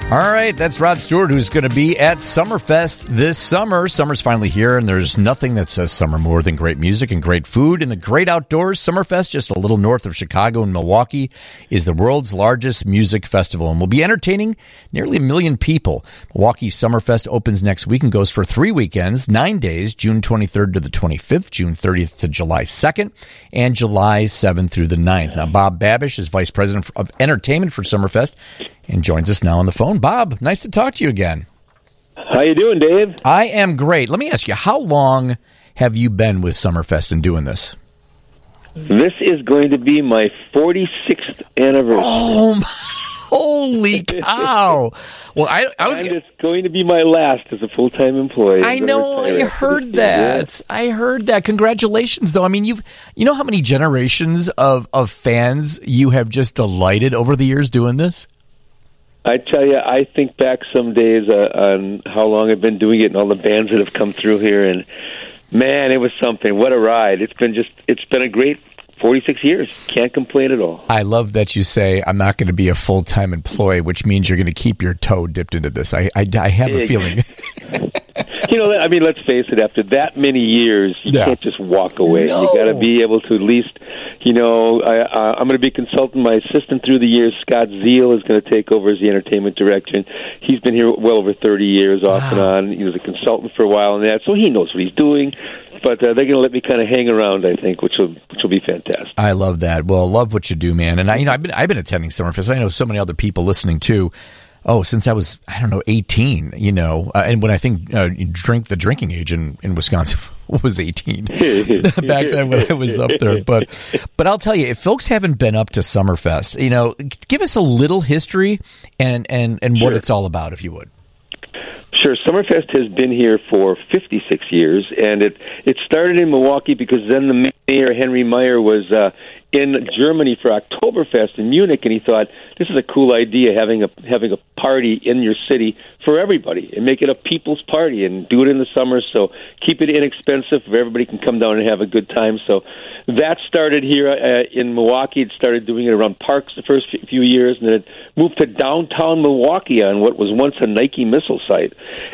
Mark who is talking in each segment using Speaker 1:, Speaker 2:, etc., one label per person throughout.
Speaker 1: All right, that's Rod Stewart, who's going to be at Summerfest this summer. Summer's finally here, and there's nothing that says summer more than great music and great food and the great outdoors. Summerfest, just a little north of Chicago in Milwaukee, is the world's largest music festival and will be entertaining nearly 1 million people. Milwaukee Summerfest opens next week and goes for 3 weekends, 9 days, June 23rd to the 25th, June 30th to July 2nd, and July 7th through the 9th. Now, Bob Babish is Vice President of Entertainment for Summerfest and joins us now on the phone. Bob, nice to talk to you again.
Speaker 2: How you doing, Dave?
Speaker 1: I am great. Let me ask you, how long have you been with Summerfest and doing this?
Speaker 2: This is going to be my 46th anniversary.
Speaker 1: Oh, holy cow. Well, I was.
Speaker 2: And it's going to be my last as a full-time employee.
Speaker 1: I know. I heard that. I heard that. Congratulations, though. I mean, you know how many generations of fans you have just delighted over the years doing this?
Speaker 2: I tell you, I think back some days on how long I've been doing it and all the bands that have come through here, and man, it was something. What a ride! It's been a great 46 years. Can't complain at all.
Speaker 1: I love that you say I'm not going to be a full-time employee, which means you're going to keep your toe dipped into this. I have a feeling.
Speaker 2: I mean, let's face it. After that many years, you can't just walk away.
Speaker 1: No.
Speaker 2: You got to be able to at least. I'm going to be consulting my assistant through the years. Scott Zeal is going to take over as the entertainment director. And he's been here well over 30 years, off and on. He was a consultant for a while and that, so he knows what he's doing. But they're going to let me kind of hang around, I think, which will be fantastic.
Speaker 1: I love that. Well, love what you do, man. And I've been attending Summerfest. I know so many other people listening too. Oh, since I was 18, and when I think the drinking age in Wisconsin was 18 back then when I was up there. But I'll tell you, if folks haven't been up to Summerfest, give us a little history and what it's all about, if you would.
Speaker 2: Sure. Summerfest has been here for 56 years, and it started in Milwaukee because then the mayor, Henry Meyer, was in Germany for Oktoberfest in Munich, and he thought, this is a cool idea, having a party in your city for everybody, and make it a people's party, and do it in the summer, so keep it inexpensive, everybody can come down and have a good time. So that started here in Milwaukee. It started doing it around parks the first few years, and then it moved to downtown Milwaukee on what was once a Nike missile site.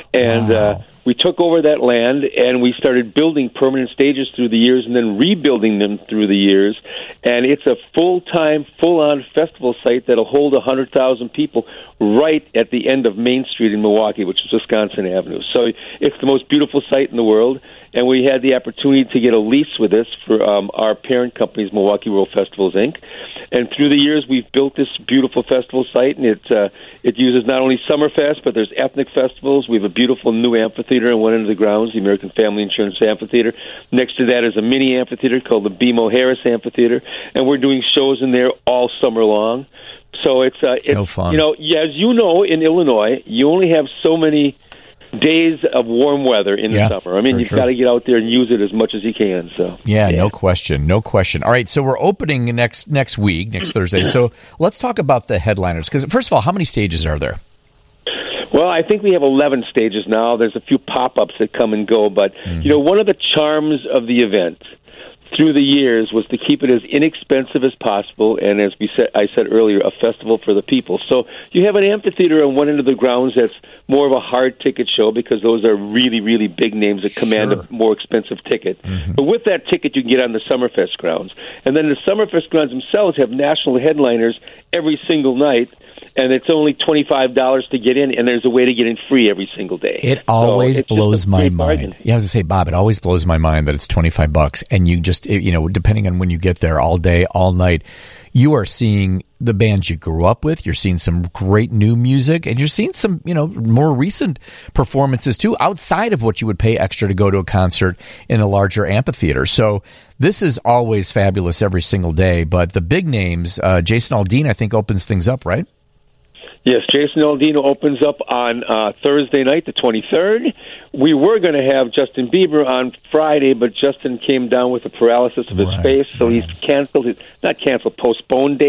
Speaker 2: And we took over that land, and we started building permanent stages through the years and then rebuilding them through the years. And it's a full-time, full-on festival site that'll hold 100,000 people right at the end of Main Street in Milwaukee, which is Wisconsin Avenue. So it's the most beautiful site in the world, and we had the opportunity to get a lease with this for our parent company's Milwaukee World Festivals, Inc. And through the years, we've built this beautiful festival site, and it uses not only Summerfest, but there's ethnic festivals. We have a beautiful new amphitheater on one end of the grounds, the American Family Insurance Amphitheater. Next to that is a mini amphitheater called the BMO Harris Amphitheater, and we're doing shows in there all summer long. So it's fun. As you know, in Illinois, you only have so many days of warm weather in the summer. I mean, you've got to get out there and use it as much as you can. So
Speaker 1: no question. All right, so we're opening next week, next Thursday. So let's talk about the headliners. Because first of all, how many stages are there?
Speaker 2: Well, I think we have 11 stages now. There's a few pop-ups that come and go, but one of the charms of the event through the years was to keep it as inexpensive as possible, and as I said earlier, a festival for the people. So you have an amphitheater on one end of the grounds that's more of a hard ticket show because those are really, really big names that command a more expensive ticket. Mm-hmm. But with that ticket, you can get on the Summerfest grounds. And then the Summerfest grounds themselves have national headliners every single night, and it's only $25 to get in, and there's a way to get in free every single day.
Speaker 1: It always blows my mind. Yeah, I was going to say, Bob, it always blows my mind that it's $25, and you just, depending on when you get there, all day, all night, you are seeing the bands you grew up with. You're seeing some great new music, and you're seeing some, more recent performances too, outside of what you would pay extra to go to a concert in a larger amphitheater. So this is always fabulous every single day. But the big names, Jason Aldean, I think, opens things up, right?
Speaker 2: Yes, Jason Aldean opens up on Thursday night, the 23rd. We were going to have Justin Bieber on Friday, but Justin came down with a paralysis of his face, so he's postponed dates.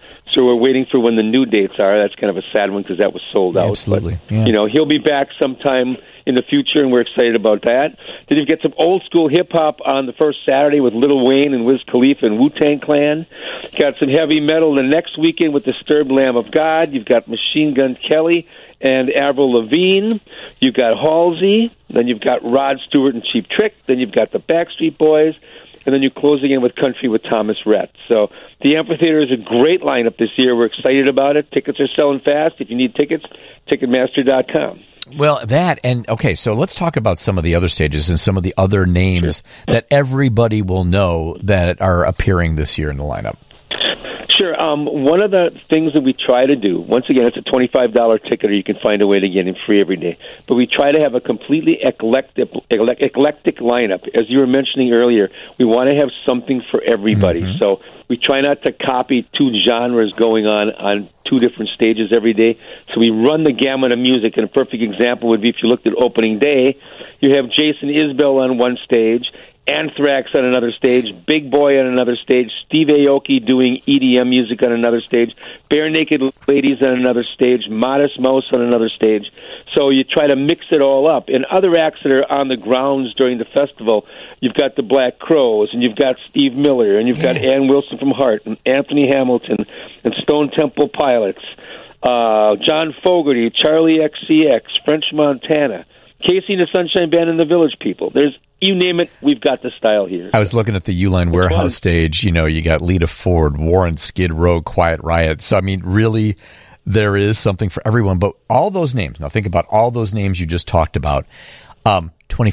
Speaker 2: So we're waiting for when the new dates are. That's kind of a sad one because that was sold out.
Speaker 1: Absolutely.
Speaker 2: But, he'll be back sometime in the future, and we're excited about that. Then you've got some old-school hip-hop on the first Saturday with Lil Wayne and Wiz Khalifa and Wu-Tang Clan. Got some heavy metal the next weekend with Disturbed Lamb of God. You've got Machine Gun Kelly and Avril Lavigne. You've got Halsey. Then you've got Rod Stewart and Cheap Trick. Then you've got the Backstreet Boys. And then you close again with country with Thomas Rhett. So the amphitheater is a great lineup this year. We're excited about it. Tickets are selling fast. If you need tickets, Ticketmaster.com.
Speaker 1: Well, so let's talk about some of the other stages and some of the other names that everybody will know that are appearing this year in the lineup.
Speaker 2: Sure. One of the things that we try to do, once again, it's a $25 ticket, or you can find a way to get in free every day. But we try to have a completely eclectic lineup. As you were mentioning earlier, we want to have something for everybody. Mm-hmm. So we try not to copy two genres going on two different stages every day. So we run the gamut of music. And a perfect example would be if you looked at opening day, you have Jason Isbell on one stage, Anthrax on another stage, Big Boy on another stage, Steve Aoki doing EDM music on another stage, Bare Naked Ladies on another stage, Modest Mouse on another stage. So you try to mix it all up. And other acts that are on the grounds during the festival, you've got the Black Crowes, and you've got Steve Miller, and you've got Ann Wilson from Heart, and Anthony Hamilton, and Stone Temple Pilots, John Fogerty, Charlie XCX, French Montana, Casey and the Sunshine Band, and the Village People. You name it, we've got the style here.
Speaker 1: I was looking at the Uline Warehouse stage. You got Lita Ford, Warren, Skid Row, Quiet Riot. So, I mean, really, there is something for everyone. But all those names, now think about all those names you just talked about, $25.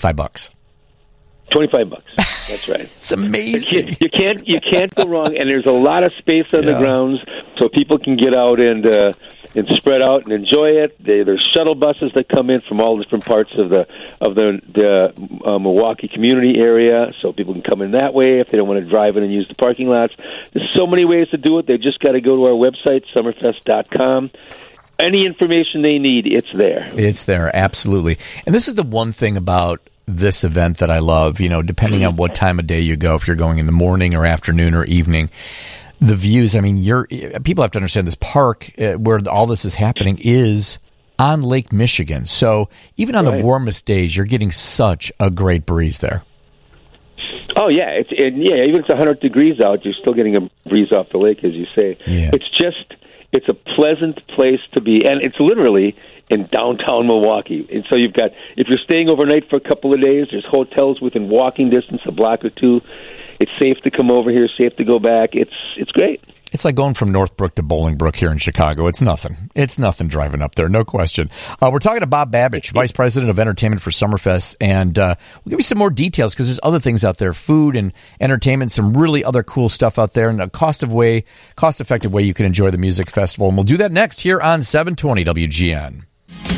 Speaker 2: $25. That's right.
Speaker 1: It's amazing.
Speaker 2: You can't go wrong, and there's a lot of space on the grounds, so people can get out and spread out and enjoy it. There's shuttle buses that come in from all different parts of the Milwaukee community area, so people can come in that way if they don't want to drive in and use the parking lots. There's so many ways to do it. They just got to go to our website, summerfest.com. Any information they need, it's there.
Speaker 1: It's there, absolutely. And this is the one thing about this event that I love, depending on what time of day you go, if you're going in the morning or afternoon or evening, the views, I mean, people have to understand this park where all this is happening is on Lake Michigan. So even on the warmest days, you're getting such a great breeze there.
Speaker 2: Oh, yeah. Even if it's 100 degrees out, you're still getting a breeze off the lake, as you say.
Speaker 1: Yeah.
Speaker 2: It's a pleasant place to be, and it's literally in downtown Milwaukee. And so you've got, if you're staying overnight for a couple of days, there's hotels within walking distance, a block or two. It's safe to come over here, safe to go back. It's great.
Speaker 1: It's like going from Northbrook to Bolingbrook here in Chicago. It's nothing. It's nothing driving up there, no question. We're talking to Bob Babich, Vice President of Entertainment for Summerfest, and we'll give you some more details because there's other things out there, food and entertainment, some really other cool stuff out there, and a cost-effective way you can enjoy the music festival. And we'll do that next here on 720 WGN.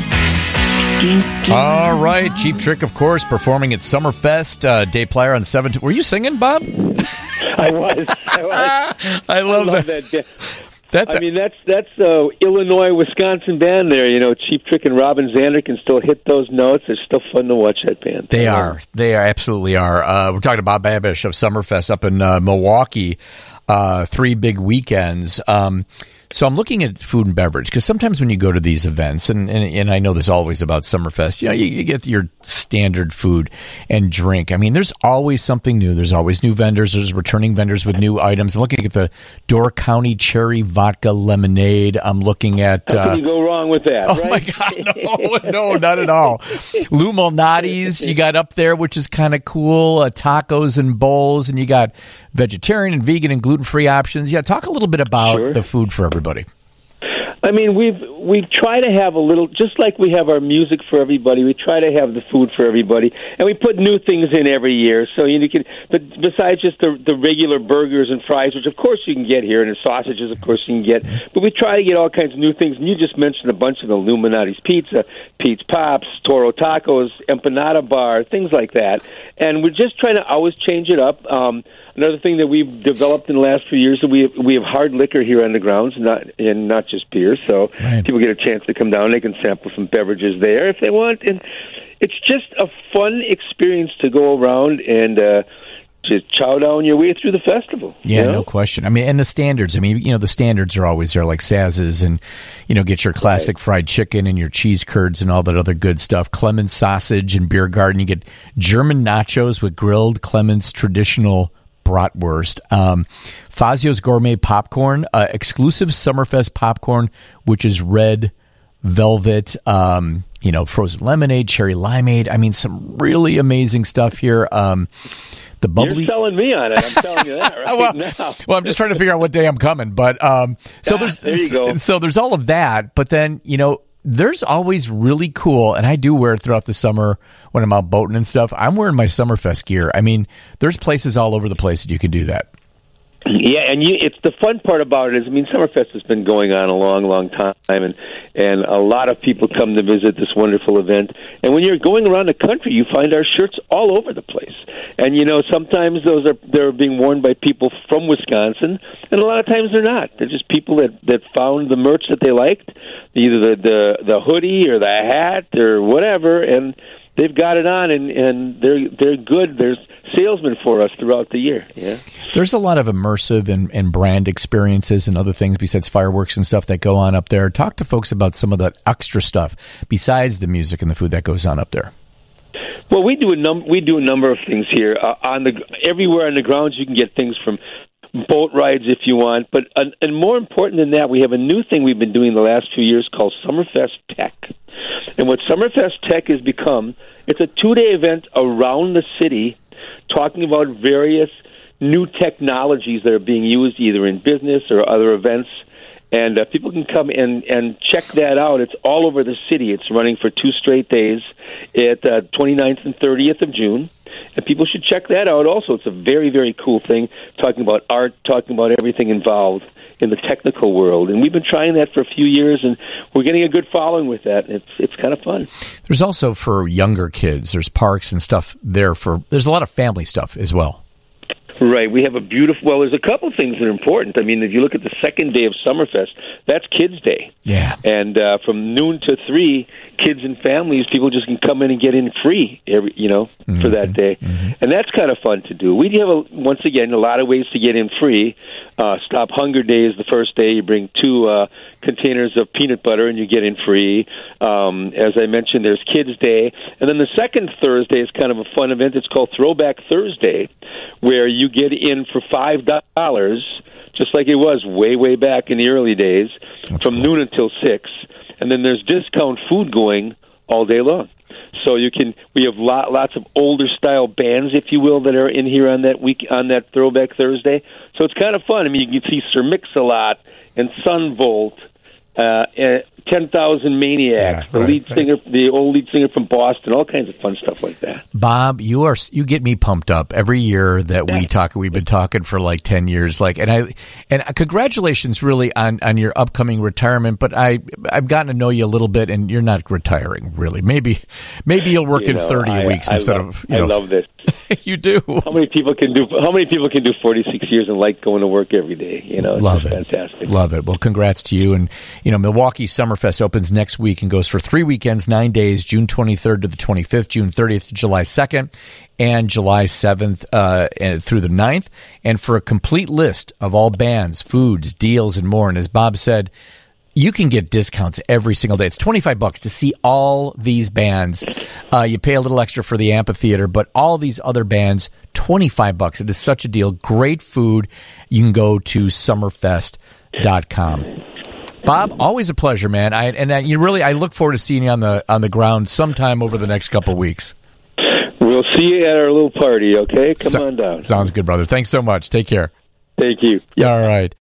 Speaker 1: All right, Cheap Trick, of course, performing at Summerfest. Dave Plyer on 720. Were you singing, Bob?
Speaker 2: I was.
Speaker 1: I love that.
Speaker 2: That's Illinois, Wisconsin band there. Cheap Trick and Robin Zander can still hit those notes. It's still fun to watch that band.
Speaker 1: They absolutely are. We're talking to Bob Babich of Summerfest up in Milwaukee. 3 big weekends. So I'm looking at food and beverage because sometimes when you go to these events, and I know this always about Summerfest, you get your standard food and drink. I mean, there's always something new. There's always new vendors. There's returning vendors with new items. I'm looking at the Door County Cherry Vodka Lemonade. I'm looking at...
Speaker 2: How can you go wrong with that,
Speaker 1: right? My God, no, not at all. Lou Malnati's you got up there, which is kind of cool. Tacos and bowls, and you got vegetarian and vegan and gluten-free options. Yeah, talk a little bit about the food for everybody.
Speaker 2: I mean, we try to have a little, just like we have our music for everybody, we try to have the food for everybody, and we put new things in every year. So you can, but besides just the regular burgers and fries, which of course you can get here, and the sausages, of course you can get, but we try to get all kinds of new things. And you just mentioned a bunch of the Illuminati's Pizza, Pete's Pops, Toro Tacos, Empanada Bar, things like that. And we're just trying to always change it up. Another thing that we've developed in the last few years is we have hard liquor here on the grounds, not just beer. So people get a chance to come down. They can sample some beverages there if they want. And it's just a fun experience to go around and just chow down your way through the festival.
Speaker 1: Yeah,
Speaker 2: you know?
Speaker 1: no question. I mean, and the standards. I mean, the standards are always there, like Saz's, and get your classic fried chicken and your cheese curds and all that other good stuff. Clemens sausage and beer garden. You get German nachos with grilled Clemens traditional bratwurst. Fazio's gourmet popcorn, exclusive Summerfest popcorn, which is red velvet. Frozen lemonade, cherry limeade. I mean, some really amazing stuff here. The bubbly.
Speaker 2: You're selling me on it. I'm telling you that right now.
Speaker 1: Well, I'm just trying to figure out what day I'm coming. But
Speaker 2: there you go.
Speaker 1: So there's all of that. But then there's always really cool, and I do wear it throughout the summer when I'm out boating and stuff. I'm wearing my Summerfest gear. I mean, there's places all over the place that you can do that.
Speaker 2: Yeah, and it's the fun part about it is, I mean, Summerfest has been going on a long, long time, and a lot of people come to visit this wonderful event. And when you're going around the country, you find our shirts all over the place. And sometimes they're being worn by people from Wisconsin, and a lot of times they're not. They're just people that found the merch that they liked, either the hoodie or the hat or whatever, and they've got it on, and they're good. There's salesmen for us throughout the year. Yeah,
Speaker 1: there's a lot of immersive and brand experiences and other things besides fireworks and stuff that go on up there. Talk to folks about some of that extra stuff besides the music and the food that goes on up there.
Speaker 2: Well, we do a number of things here everywhere on the grounds. You can get things from boat rides if you want, but and more important than that, we have a new thing we've been doing the last few years called Summerfest Tech. And what Summerfest Tech has become, it's a 2-day event around the city talking about various new technologies that are being used either in business or other events. And people can come and check that out. It's all over the city. It's running for 2 straight days at 29th and 30th of June. And people should check that out also. It's a very, very cool thing, talking about art, talking about everything involved in the technical world. And we've been trying that for a few years, and we're getting a good following with that. It's kind of fun.
Speaker 1: There's also for younger kids, there's parks and stuff there. There's a lot of family stuff as well.
Speaker 2: Right. We have there's a couple things that are important. I mean, if you look at the second day of Summerfest, that's Kids Day.
Speaker 1: Yeah.
Speaker 2: And from noon to 3, kids and families, people just can come in and get in free, for that day. Mm-hmm. And that's kind of fun to do. We have, once again, a lot of ways to get in free. Stop Hunger Day is the first day. You bring 2 containers of peanut butter and you get in free. As I mentioned, there's Kids Day. And then the second Thursday is kind of a fun event. It's called Throwback Thursday, where you get in for $5, just like it was way back in the early days, from noon until 6. And then there's discount food going all day long. So we have lots of older style bands, if you will, that are in here on that Throwback Thursday. So it's kind of fun. I mean, you can see Sir Mix-a-Lot and Sunvolt, 10,000 Maniacs, the old lead singer from Boston, all kinds of fun stuff like that.
Speaker 1: Bob, you get me pumped up every year that we talk. We've been talking for like 10 years. And congratulations really on your upcoming retirement. But I've gotten to know you a little bit, and you're not retiring really. Maybe you'll work in 30 weeks instead of.
Speaker 2: I love this.
Speaker 1: You do.
Speaker 2: How many people can do 46 years and like going to work every day?
Speaker 1: Love it.
Speaker 2: Fantastic.
Speaker 1: Love it. Well, congrats to you. And Milwaukee Summerfest opens next week and goes for 3 weekends, 9 days, June 23rd to the 25th, June 30th to July 2nd, and July 7th through the 9th. And for a complete list of all bands, foods, deals, and more, and as Bob said, you can get discounts every single day. It's $25 to see all these bands. You pay a little extra for the amphitheater, but all these other bands, $25. It is such a deal. Great food. You can go to summerfest.com. Bob, always a pleasure, man. I look forward to seeing you on the ground sometime over the next couple of weeks.
Speaker 2: We'll see you at our little party, okay? Come on down.
Speaker 1: Sounds good, brother. Thanks so much. Take care.
Speaker 2: Thank you.
Speaker 1: All right.